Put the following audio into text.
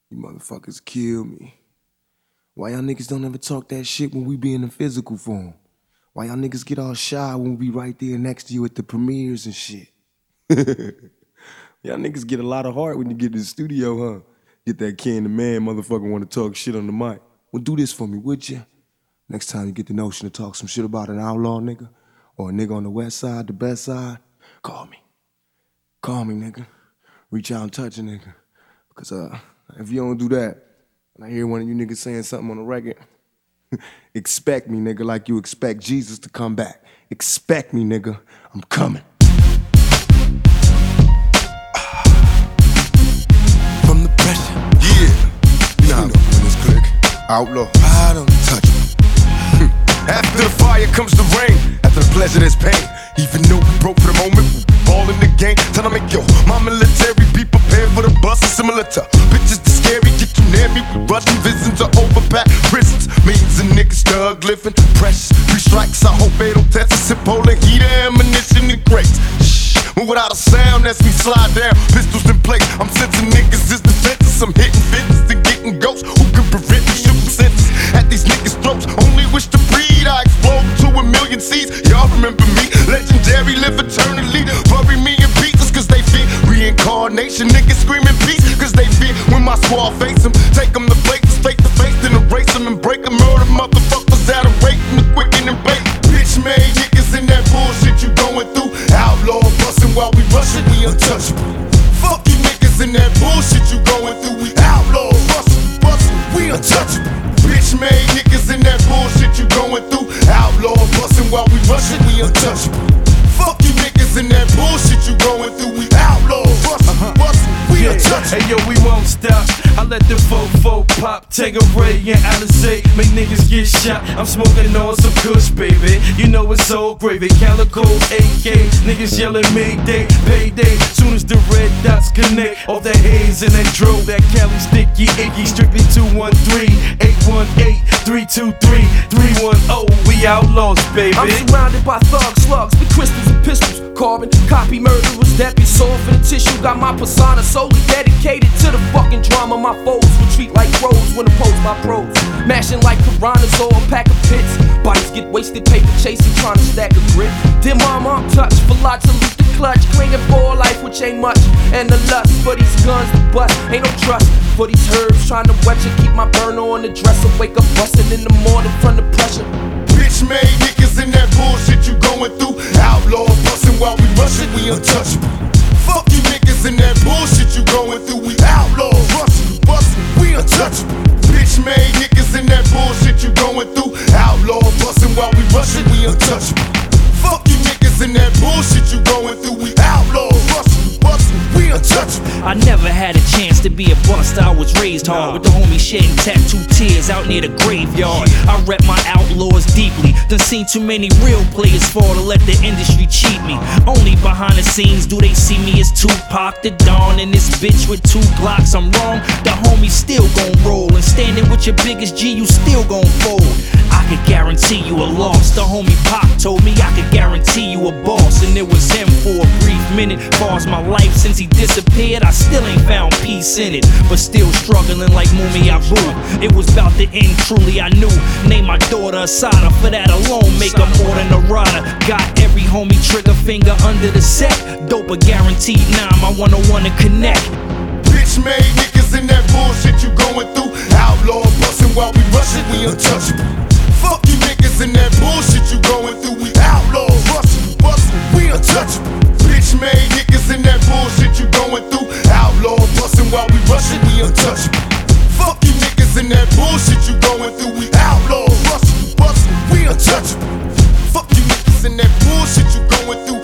You motherfuckers kill me. Why y'all niggas don't ever talk that shit when we be in the physical form? Why y'all niggas get all shy when we be right there next to you at the premieres and shit? Y'all niggas get a lot of heart when you get to the studio, huh? Get that Ken the Man motherfucker wanna talk shit on the mic. Well, do this for me, would you? Next time you get the notion to talk some shit about an outlaw nigga or a nigga on the west side, the best side, call me. Call me, nigga. Reach out and touch a nigga. Because if you don't do that, and I hear one of you niggas saying something on the record, expect me, nigga, like you expect Jesus to come back. Expect me, nigga. I'm coming. From the pressure, yeah. You know how when it's click. Outlaw, I don't touch me. After the fire comes the rain. After the pleasure there's pain. Even though we broke for the moment, we ball in the game. Tell them, make yo, my military be prepared for the bus. Similar to bitches the scary, get you near me. We rushing visions of overpacked prisons. Millions of niggas thug living, precious. 3 strikes, I hope they don't test us. Polar heater, ammunition, and crates. Move without a sound as we slide down. Pistols in place, I'm sensing niggas is defenses. I'm hitting fences and getting ghosts. Who can prevent me shooting sentences at these niggas' throats? Only wish to breed, I explode to a million seeds. Y'all remember me, legendary, live eternally. Bury me in pieces cause they fear reincarnation. Niggas screaming peace cause they fear when my squad face them. Take them to places, face to face, then erase them and break them. Murder motherfuckers out of rape and the quicken and bait. Bitch made niggas in that bullshit you going through. Outlaw bustin' while we rushin', we untouchable. Fuck you niggas in that bullshit you going through. We outlaw bustin', we untouchable. Bitch made niggas in that bullshit you going through. Outlaw bustin' while we rushin', we untouchable. Fuck you niggas in that bullshit you going through. We outlaw bustin', we untouchable. Hey yo, we won't stop. I let the fofo pop, take a ray and Alizé, make niggas get shot. I'm smoking on some kush, baby. You know it's so gravy. Calico, AK, niggas yelling Mayday, payday. Soon as the red dots connect, all that haze and that drove, that Cali sticky, icky. Strictly 213-818-323-310. We outlaws, baby. I'm surrounded by thugs, slugs, with crystals and pistols. Carbon, copy murderers that be soft in the tissue. Got my persona solely dedicated to the fucking drama. My foes retreat like crows when opposed by pros. Mashing like piranhas or a pack of pits. Bodies get wasted, paper chasing, trying to stack a grip. Dear mama, I'm touched for lots of loot to clutch. Clinging for life, which ain't much. And the lust for these guns to bust. Ain't no trust for these herbs. Trying to wet you, keep my burner on the dresser. Wake up busting in the morning from the pressure. Bitch made niggas in that bullshit you going through. Outlaw bustin' while we rushin', we untouchable. Fuck you niggas in that bullshit you going through. We outlaw bustin', we untouchable. Bitch made niggas in that bullshit you going through. Outlaw bustin' while we rushin', we untouchable. Fuck you niggas in that bullshit you going through. We outlaw bustin', we untouchable. I never had a chance to be a bust. I was raised hard with the homie shedding tattoo tears out near the graveyard. I rep my outlaws deeply. Done seen too many real players fall to let the industry cheat me. Only behind the scenes do they see me as Tupac the Don and this bitch with 2 Glocks. I'm wrong, the homie still gon' roll. And standing with your biggest G, you still gon' fold. I could guarantee you a loss. The homie Pop told me I could guarantee you a boss. And it was him for a brief minute. Far as my life since he disappeared, I still ain't found peace in it. But still struggling like Mumi Abu. It was about to end, truly I knew. Name my daughter Asada, for that alone make her more than a rider. Got every homie trigger finger under the set. Dope a guaranteed 9, I wanna connect. Bitch made niggas in that bullshit you going through. Outlaw bustin' while we rushin', we untouchable. Fuck you niggas in that bullshit you going through. We outlaw bustin', we untouchable. Bitch made niggas in that bullshit you going through. Outlaw bustin' while we rushin', we untouchable. Fuck you niggas in that bullshit you going through. We outlaw bustin', we untouchable. Fuck you niggas in that bullshit you going through.